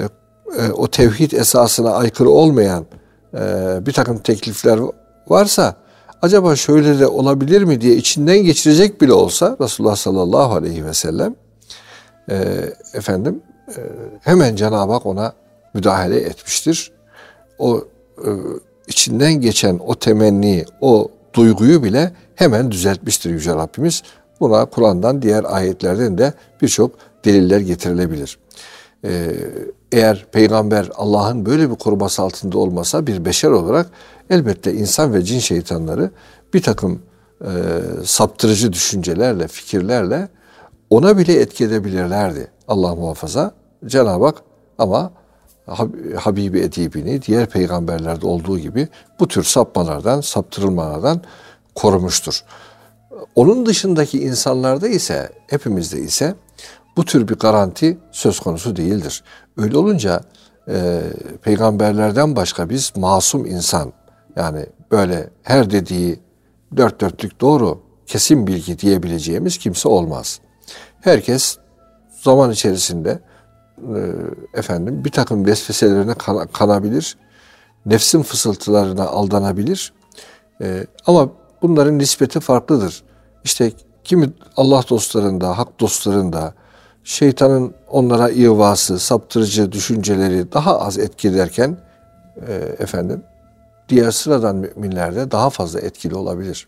Speaker 1: e, o tevhid esasına aykırı olmayan e, bir takım teklifler varsa acaba şöyle de olabilir mi diye içinden geçirecek bile olsa Resulullah sallallahu aleyhi ve sellem e, efendim e, hemen Cenab-ı Hak ona müdahale etmiştir. O e, içinden geçen o temenni, o duyguyu bile hemen düzeltmiştir Yüce Rabbimiz. Buna Kur'an'dan, diğer ayetlerden de birçok deliller getirilebilir. Ee, eğer peygamber Allah'ın böyle bir koruması altında olmasa bir beşer olarak elbette insan ve cin şeytanları bir takım e, saptırıcı düşüncelerle, fikirlerle ona bile etki edebilirlerdi. Allah muhafaza. Cenab-ı Hak ama Habibi edibini diğer peygamberlerde olduğu gibi bu tür sapmalardan, saptırılmalardan korumuştur. Onun dışındaki insanlarda ise, hepimizde ise bu tür bir garanti söz konusu değildir. Öyle olunca e, peygamberlerden başka biz masum insan, yani böyle her dediği dört dörtlük doğru, kesin bilgi diyebileceğimiz kimse olmaz. Herkes zaman içerisinde e, efendim bir takım vesveselerine kan- kanabilir, nefsin fısıltılarına aldanabilir. E, ama bunların nispeti farklıdır. İşte kimi Allah dostlarında, hak dostlarında şeytanın onlara ihvası, saptırıcı düşünceleri daha az etkilerken e, efendim diğer sıradan müminlerde daha fazla etkili olabilir.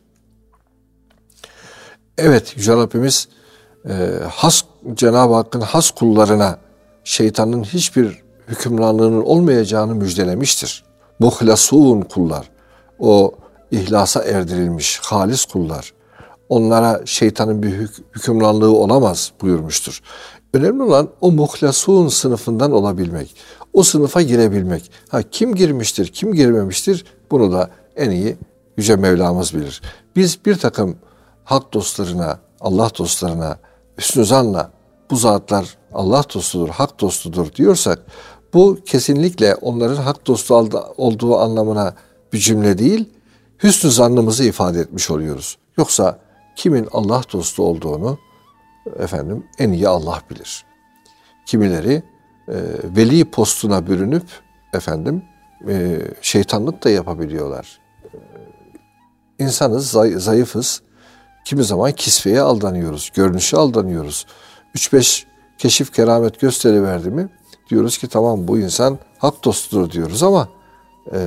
Speaker 1: Evet, Yüce Rabbimiz e, has Cenab-ı Hakk'ın has kullarına şeytanın hiçbir hükümranlığının olmayacağını müjdelemiştir. Muhlasun kullar, o ihlasa erdirilmiş halis kullar, onlara şeytanın bir hük- hükümranlığı olamaz buyurmuştur. Önemli olan o muhlasun sınıfından olabilmek, o sınıfa girebilmek. Ha, kim girmiştir, kim girmemiştir bunu da en iyi Yüce Mevlamız bilir. Biz bir takım hak dostlarına, Allah dostlarına hüsnü zanla bu zatlar Allah dostudur, hak dostudur diyorsak bu kesinlikle onların hak dostu olduğu anlamına bir cümle değil, hüsnü zannımızı ifade etmiş oluyoruz. Yoksa kimin Allah dostu olduğunu efendim en iyi Allah bilir. Kimileri e, veli postuna bürünüp efendim e, şeytanlık da yapabiliyorlar. E, insanız, zay- zayıfız. Kimi zaman kisveye aldanıyoruz, görünüşe aldanıyoruz. Üç beş keşif keramet gösteriverdi mi diyoruz ki tamam bu insan hak dostudur diyoruz ama e,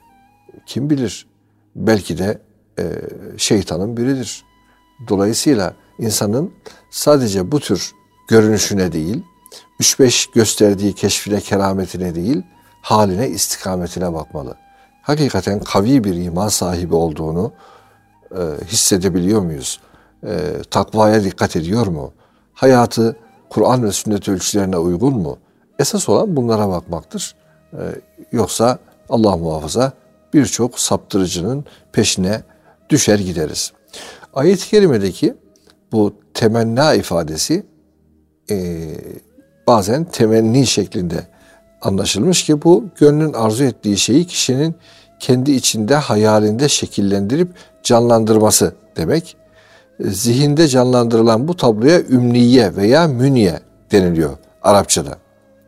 Speaker 1: kim bilir belki de e, şeytanın biridir. Dolayısıyla insanın sadece bu tür görünüşüne değil, üç beş gösterdiği keşfine, kerametine değil, haline, istikametine bakmalı. Hakikaten kavi bir iman sahibi olduğunu e, hissedebiliyor muyuz? E, takvaya dikkat ediyor mu? Hayatı Kur'an ve sünnet ölçülerine uygun mu? Esas olan bunlara bakmaktır. E, yoksa Allah muhafaza birçok saptırıcının peşine düşer gideriz. Ayet-i kerimedeki bu temenna ifadesi e, bazen temenni şeklinde anlaşılmış ki bu gönlün arzu ettiği şeyi kişinin kendi içinde hayalinde şekillendirip canlandırması demek. E, zihinde canlandırılan bu tabloya ümniye veya münye deniliyor Arapçada.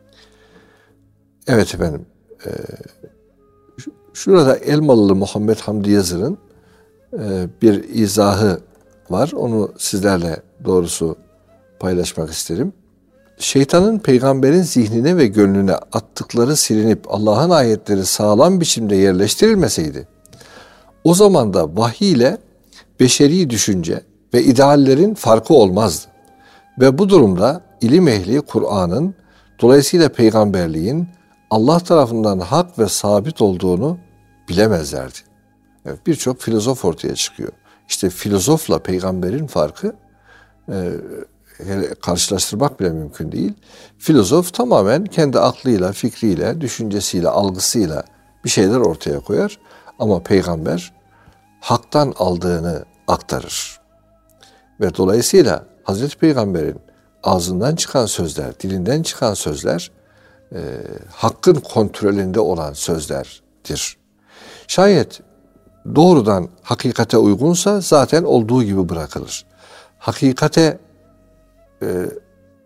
Speaker 1: Evet efendim. E, şurada Elmalılı Muhammed Hamdi Yazır'ın e, bir izahı var. Onu sizlerle doğrusu paylaşmak isterim. Şeytanın peygamberin zihnine ve gönlüne attıkları silinip Allah'ın ayetleri sağlam biçimde yerleştirilmeseydi, o zaman da vahiy ile beşeri düşünce ve ideallerin farkı olmazdı. Ve bu durumda ilim ehli Kur'an'ın, dolayısıyla peygamberliğin Allah tarafından hak ve sabit olduğunu bilemezlerdi. Evet, birçok filozof ortaya çıkıyor. İşte filozofla peygamberin farkı e, karşılaştırmak bile mümkün değil. Filozof tamamen kendi aklıyla, fikriyle, düşüncesiyle, algısıyla bir şeyler ortaya koyar. Ama peygamber haktan aldığını aktarır. Ve dolayısıyla Hazreti Peygamber'in ağzından çıkan sözler, dilinden çıkan sözler e, hakkın kontrolünde olan sözlerdir. Şayet doğrudan hakikate uygunsa zaten olduğu gibi bırakılır. Hakikate e,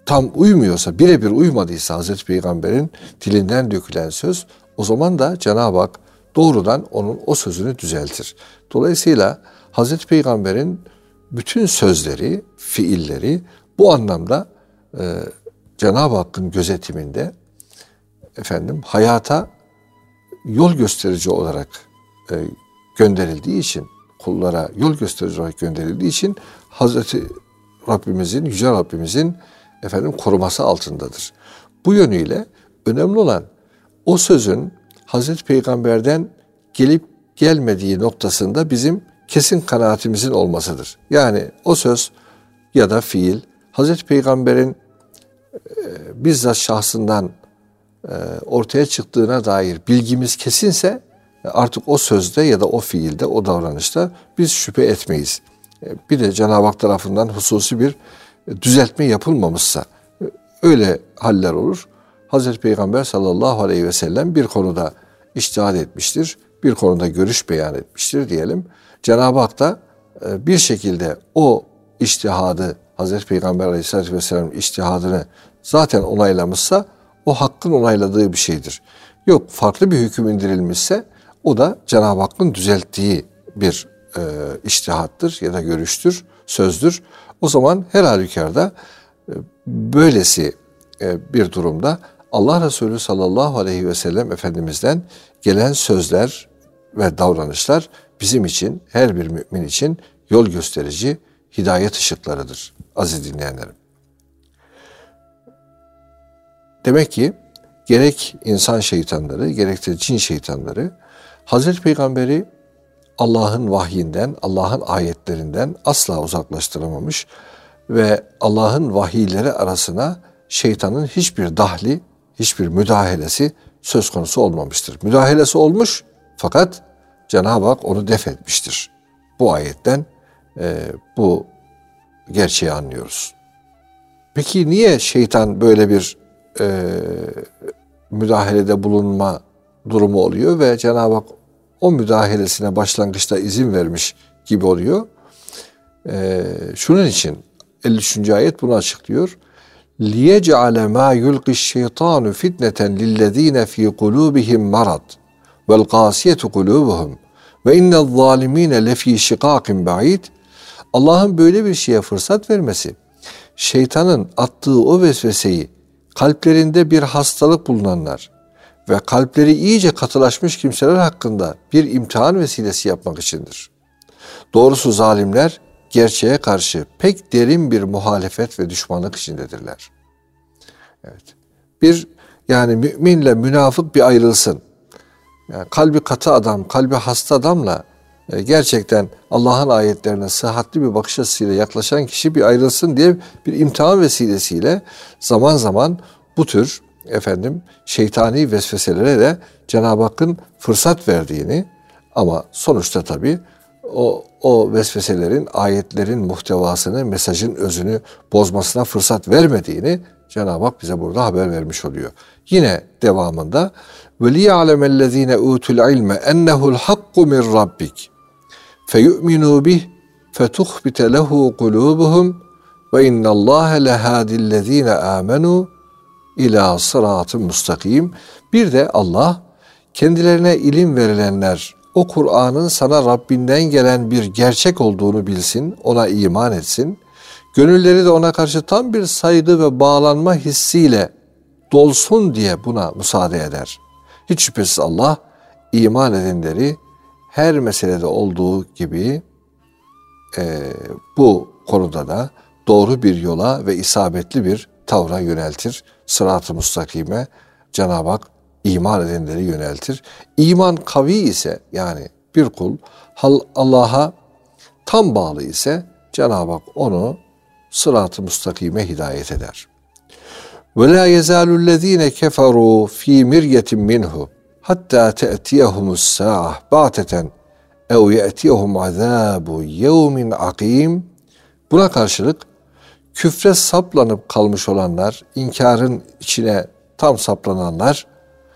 Speaker 1: tam uymuyorsa, birebir uymadıysa Hazreti Peygamber'in dilinden dökülen söz, o zaman da Cenab-ı Hak doğrudan onun o sözünü düzeltir. Dolayısıyla Hazreti Peygamber'in bütün sözleri, fiilleri bu anlamda e, Cenab-ı Hakk'ın gözetiminde efendim hayata yol gösterici olarak e, gönderildiği için, kullara yol gösterici olarak gönderildiği için Hazreti Rabbimizin, Yüce Rabbimizin efendim koruması altındadır. Bu yönüyle önemli olan o sözün Hazreti Peygamber'den gelip gelmediği noktasında bizim kesin kanaatimizin olmasıdır. Yani o söz ya da fiil Hazreti Peygamber'in e, bizzat şahsından e, ortaya çıktığına dair bilgimiz kesinse artık o sözde ya da o fiilde, o davranışta biz şüphe etmeyiz. E, bir de Cenab-ı Hak tarafından hususi bir düzeltme yapılmamışsa öyle haller olur. Hazreti Peygamber sallallahu aleyhi ve sellem bir konuda içtihad etmiştir, bir konuda görüş beyan etmiştir diyelim. Cenab-ı Hak da bir şekilde o içtihadı, Hazreti Peygamber aleyhissalatü vesselam'ın içtihadını zaten onaylamışsa o Hakk'ın onayladığı bir şeydir. Yok, farklı bir hüküm indirilmişse o da Cenab-ı Hakk'ın düzelttiği bir e, içtihattır ya da görüştür, sözdür. O zaman her halükarda e, böylesi e, bir durumda Allah Resulü sallallahu aleyhi ve sellem Efendimiz'den gelen sözler ve davranışlar bizim için, her bir mümin için yol gösterici hidayet ışıklarıdır aziz dinleyenlerim. Demek ki gerek insan şeytanları, gerek de cin şeytanları Hazreti Peygamber'i Allah'ın vahyinden, Allah'ın ayetlerinden asla uzaklaştıramamış ve Allah'ın vahiyleri arasına şeytanın hiçbir dahli, hiçbir müdahalesi söz konusu olmamıştır. Müdahalesi olmuş fakat Cenab-ı Hak onu def etmiştir. Bu ayetten e, bu gerçeği anlıyoruz. Peki niye şeytan böyle bir e, müdahalede bulunma durumu oluyor ve Cenab-ı Hak o müdahalesine başlangıçta izin vermiş gibi oluyor? E, şunun için elli üçüncü ayet bunu açıklıyor. لِيَجْعَلَ مَا يُلْقِ الشَّيْطَانُ فِتْنَةً لِلَّذ۪ينَ ف۪ي قُلُوبِهِمْ مَرَضٍ وَالْقَاسِيَةُ قُلُوبُهُمْ وَاِنَّ الظَّالِم۪ينَ لَف۪ي شِقَاقٍ بَعِيدٍ. Allah'ın böyle bir şeye fırsat vermesi, şeytanın attığı o vesveseyi kalplerinde bir hastalık bulunanlar ve kalpleri iyice katılaşmış kimseler hakkında bir imtihan vesilesi yapmak içindir. Doğrusu zalimler gerçeğe karşı pek derin bir muhalefet ve düşmanlık içindedirler. Evet. Bir yani müminle münafık bir ayrılsın. Yani kalbi katı adam, kalbi hasta adamla e, gerçekten Allah'ın ayetlerine sıhhatli bir bakış açısıyla yaklaşan kişi bir ayrılsın diye bir imtihan vesilesiyle zaman zaman bu tür efendim şeytani vesveselere de Cenab-ı Hakk'ın fırsat verdiğini ama sonuçta tabii o o vesveselerin, ayetlerin muhtevasını, mesajın özünü bozmasına fırsat vermediğini Cenab-ı Hak bize burada haber vermiş oluyor. Yine devamında وَلِيَعْلَمَ الَّذ۪ينَ اُوتُوا الْعِلْمَ اَنَّهُ الْحَقُّ مِنْ رَبِّكِ فَيُؤْمِنُوا بِهِ فَتُخْبِتَ لَهُ قُلُوبُهُمْ وَاِنَّ اللّٰهَ لَهَادِ الَّذ۪ينَ آمَنُوا اِلَى صِرَاطٍ مُسْتَقِيمٍ. Bir de Allah kendilerine ilim verilenler o Kur'an'ın sana Rabbinden gelen bir gerçek olduğunu bilsin, ona iman etsin. Gönülleri de ona karşı tam bir saygı ve bağlanma hissiyle dolsun diye buna müsaade eder. Hiç şüphesiz Allah iman edenleri her meselede olduğu gibi e, bu konuda da doğru bir yola ve isabetli bir tavra yöneltir. Sırat-ı müstakime Cenab-ı Hak iman edenleri yöneltir. İman kavi ise yani bir kul Allah'a tam bağlı ise Cenab-ı Hak onu sırat-ı müstakime hidayet eder. وَلَا يَزَالُ الَّذ۪ينَ كَفَرُوا ف۪ي مِرْيَةٍ مِّنْهُ حَتَّى تَأْتِيَهُمُ السَّاعَةِ بَعْتَةً اَوْ يَأْتِيَهُمْ عَذَابُ يَوْمٍ عَقِيمٍ. Buna karşılık küfre saplanıp kalmış olanlar, inkarın içine tam saplananlar,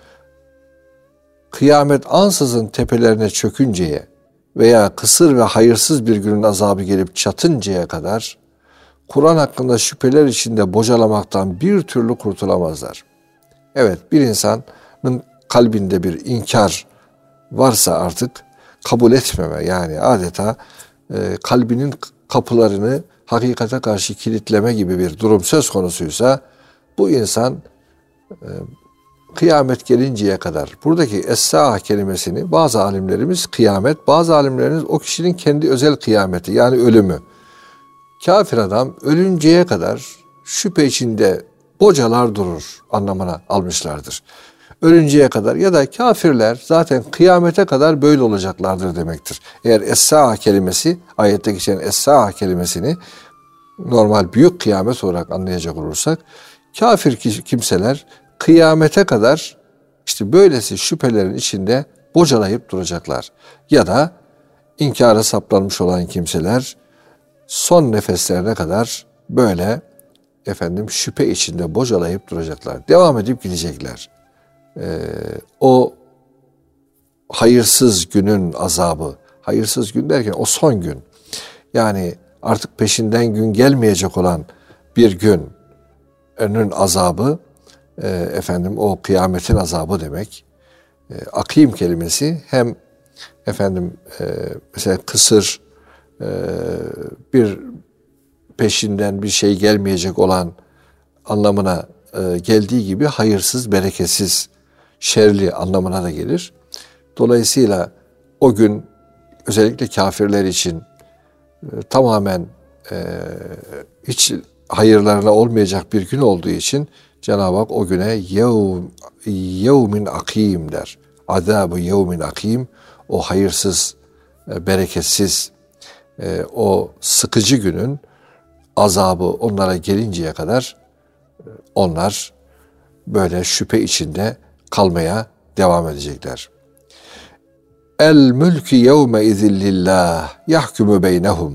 Speaker 1: kıyamet ansızın tepelerine çökünceye veya kısır ve hayırsız bir günün azabı gelip çatıncaya kadar Kur'an hakkında şüpheler içinde bocalamaktan bir türlü kurtulamazlar. Evet, bir insanın kalbinde bir inkar varsa artık kabul etmeme, yani adeta e, kalbinin kapılarını hakikate karşı kilitleme gibi bir durum söz konusuysa bu insan e, kıyamet gelinceye kadar, buradaki es-sa'a kelimesini bazı alimlerimiz kıyamet, bazı alimlerimiz o kişinin kendi özel kıyameti, yani ölümü. Kafir adam ölünceye kadar şüphe içinde bocalar durur anlamına almışlardır. Ölünceye kadar ya da kafirler zaten kıyamete kadar böyle olacaklardır demektir. Eğer es-sa'a kelimesi, ayette geçen es-sa'a kelimesini normal büyük kıyamet olarak anlayacak olursak, kafir kimseler kıyamete kadar işte böylesi şüphelerin içinde bocalayıp duracaklar. Ya da inkara saplanmış olan kimseler son nefeslerine kadar böyle efendim şüphe içinde bocalayıp duracaklar. Devam edip gidecekler. Ee, o hayırsız günün azabı, hayırsız gün derken o son gün. Yani artık peşinden gün gelmeyecek olan bir günün azabı, e, efendim o kıyametin azabı demek. E, akim kelimesi hem efendim e, mesela kısır, e, bir peşinden bir şey gelmeyecek olan anlamına e, geldiği gibi hayırsız, bereketsiz, şerli anlamına da gelir. Dolayısıyla o gün özellikle kafirler için e, tamamen e, hiç hayırlarına olmayacak bir gün olduğu için Cenab-ı Hak o güne yevm, yevmin akim der. Azab-ı yevmin akim, o hayırsız, e, bereketsiz, e, o sıkıcı günün azabı onlara gelinceye kadar e, onlar böyle şüphe içinde kalmaya devam edecekler. El mülkü yevme izin lillah yahkumu beynehum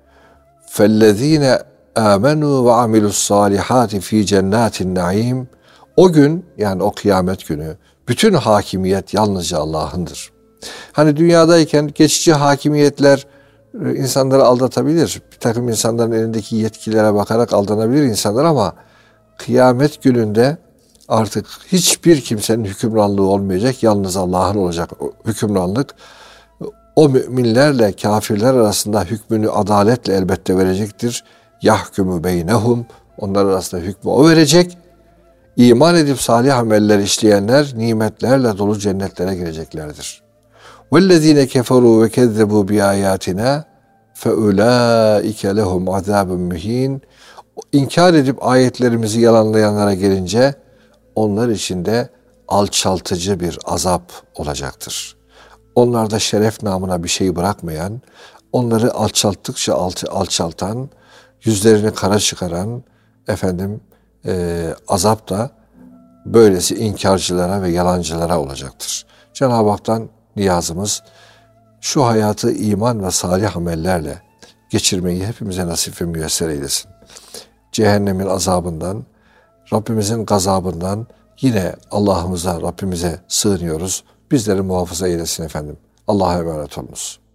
Speaker 1: fellezine amenu ve amilus salihati fi cennetin naim. O gün, yani o kıyamet günü, bütün hakimiyet yalnızca Allah'ındır. Hani dünyadayken geçici hakimiyetler insanları aldatabilir. Bir takım insanların elindeki yetkilere bakarak aldanabilir insanlar, ama kıyamet gününde artık hiçbir kimsenin hükümranlığı olmayacak. Yalnız Allah'ın olacak hükümranlık. O müminlerle kafirler arasında hükmünü adaletle elbette verecektir. Yahkumu beynehum. Onlar arasında hükmü o verecek. İman edip salih ameller işleyenler nimetlerle dolu cennetlere gireceklerdir. وَالَّذ۪ينَ كَفَرُوا وَكَذَّبُوا بِآيَاتِنَا فَاُولَٰئِكَ لَهُمْ عَذَابٌ مُّه۪ينٌ. İnkar edip ayetlerimizi yalanlayanlara gelince onlar için de alçaltıcı bir azap olacaktır. Onlarda şeref namına bir şey bırakmayan, onları alçalttıkça alçaltan, yüzlerini kara çıkaran efendim e, azap da böylesi inkarcılara ve yalancılara olacaktır. Cenab-ı Hak'tan niyazımız şu hayatı iman ve salih amellerle geçirmeyi hepimize nasip ve müyesser eylesin. Cehennemin azabından, Rabbimizin gazabından yine Allah'ımıza, Rabbimize sığınıyoruz. Bizleri muhafaza eylesin efendim. Allah'a emanet olunuz.